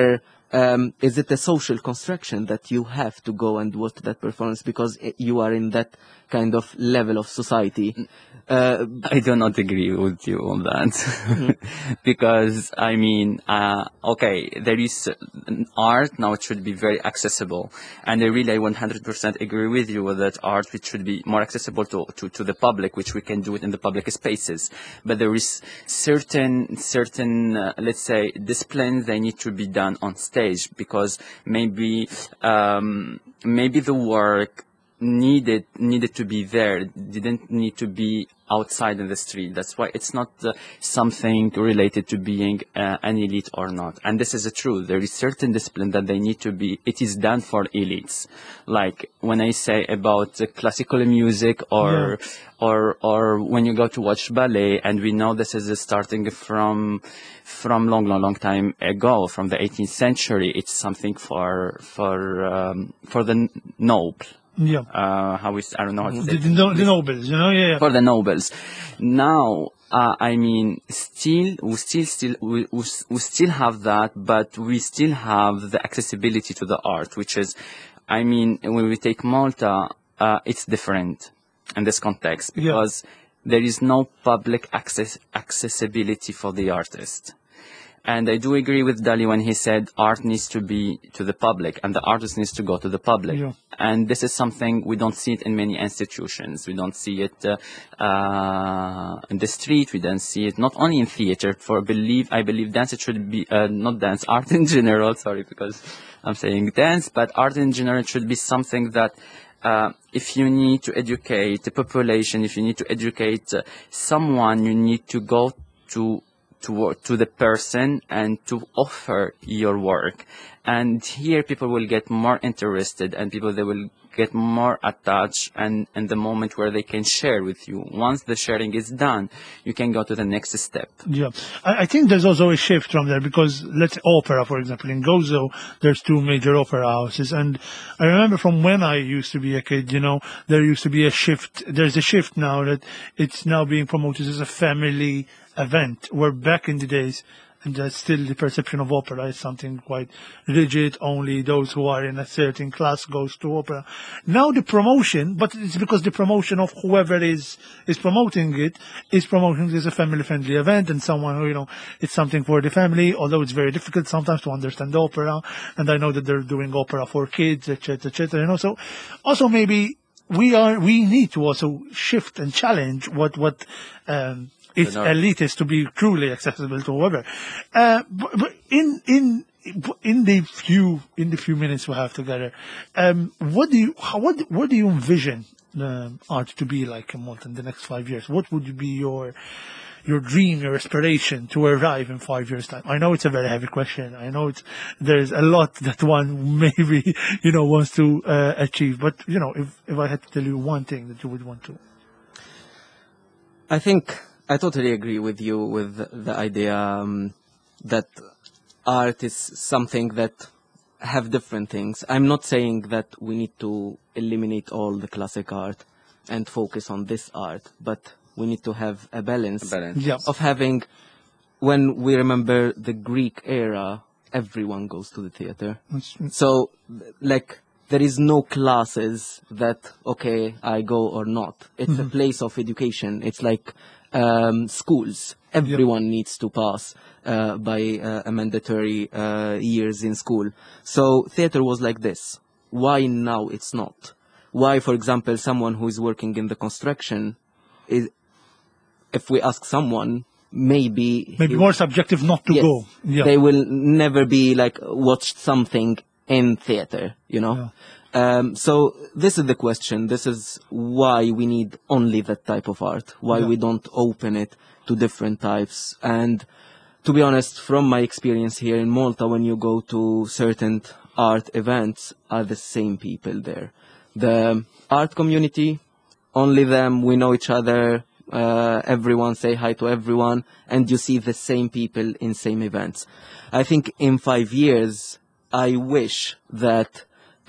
Is it a social construction that you have to go and watch that performance because you are in that kind of level of society? I do not agree with you on that. Because, I mean, okay, there is art now, it should be very accessible. And I 100% agree with you that art, which should be more accessible to the public, which we can do it in the public spaces. But there is certain, let's say, disciplines, they need to be done on stage, because maybe the work needed to be there, didn't need to be outside in the street. That's why it's not something related to being an elite or not. And this is true. There is certain discipline that they need to be, it is done for elites. Like when I say about classical music or when you go to watch ballet, and we know this is starting from long time ago, from the 18th century. It's something for the noble. Yeah. I don't know how to say The nobles, yeah. for the nobles. Now, I mean, we still have that, but we still have the accessibility to the art, which is, I mean, when we take Malta, it's different in this context, because there is no public accessibility for the artist. And I do agree with Dali when he said art needs to be to the public, and the artist needs to go to the public. Yeah. And this is something we don't see it in many institutions. We don't see it in the street. We don't see it not only in theater. I believe dance, it should be not dance, art in general. Sorry, because I'm saying dance, but art in general should be something that if you need to educate the population, if you need to educate someone, you need to go to the person and to offer your work. And here people will get more interested, and they will get more attached, and the moment where they can share with you. Once the sharing is done, you can go to the next step. Yeah, I think there's also a shift from there, because let's opera, for example, in Gozo, there's 2 major opera houses, and I remember from when I used to be a kid, there used to be a shift. There's a shift now that it's now being promoted as a family event, where back in the days, And that's still the perception of opera is something quite rigid. Only those who are in a certain class goes to opera. Now the promotion, but it's because the promotion of whoever is promoting it is promoting it as a family-friendly event and someone who, it's something for the family, although it's very difficult sometimes to understand opera. And I know that they're doing opera for kids, etc. So also maybe we need to also shift and challenge what it's elitist to be truly accessible to whoever. But in the few minutes we have together, what do you envision art to be like in Malta in the next 5 years? What would be your dream, your aspiration to arrive in 5 years' time? I know it's a very heavy question. I know there's a lot that one maybe wants to achieve. But if I had to tell you one thing that you would want to, I think I totally agree with you with the idea that art is something that have different things. I'm not saying that we need to eliminate all the classic art and focus on this art, but we need to have a balance. Yeah. Of having, when we remember the Greek era, everyone goes to the theater. So, there is no classes that, okay, I go or not. It's a place of education. It's like schools. Everyone needs to pass by a mandatory years in school. So theater was like this. Why now it's not? Why, for example, someone who is working in the construction, if we ask someone, maybe more subjective not to go. Yeah. They will never be watched something in theater, So this is the question. This is why we need only that type of art, why we don't open it to different types. And to be honest, from my experience here in Malta, when you go to certain art events, are the same people there. The art community, only them, we know each other, everyone say hi to everyone, and you see the same people in same events. I think in 5 years, I wish that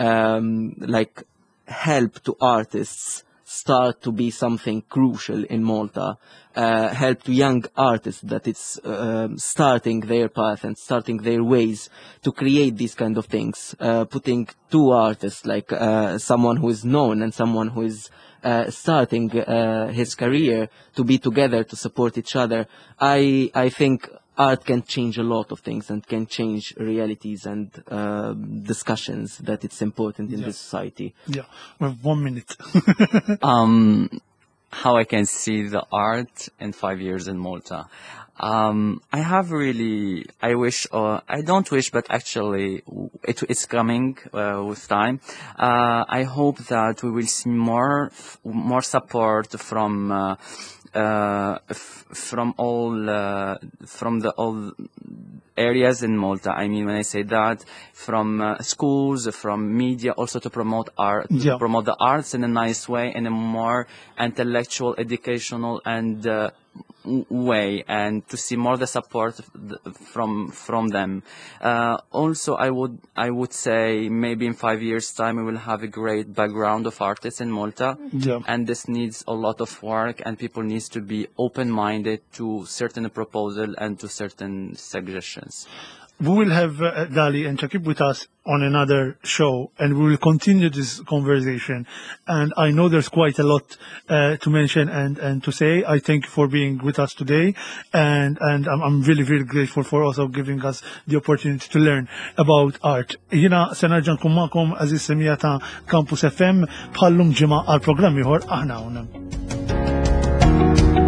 help to artists start to be something crucial in Malta. Help to young artists that it's starting their path and starting their ways to create these kind of things. Putting two artists, someone who is known and someone who is starting his career, to be together to support each other. I think art can change a lot of things and can change realities and discussions that it's important in this society. Yeah, we have 1 minute. How I can see the art in 5 years in Malta. I wish, or I don't wish, but actually it's coming with time. I hope that we will see more support from all areas in Malta. I mean, when I say that, from schools, from media, also to promote art, to promote the arts in a nice way, in a more intellectual, educational, and way, and to see more the support from them. Also, I would say maybe in 5 years' time we will have a great background of artists in Malta, and this needs a lot of work, and people needs to be open-minded to certain proposal and to certain suggestions. We will have Dali and Chakib with us on another show, and we will continue this conversation. And I know there's quite a lot to mention and to say. I thank you for being with us today, and I'm really, really grateful for also giving us the opportunity to learn about art. Jina se nerġa' nkun magħkom Aziz Semija ta' Campus FM bħallum ġimgħa għal programm ieħor aħna hawn.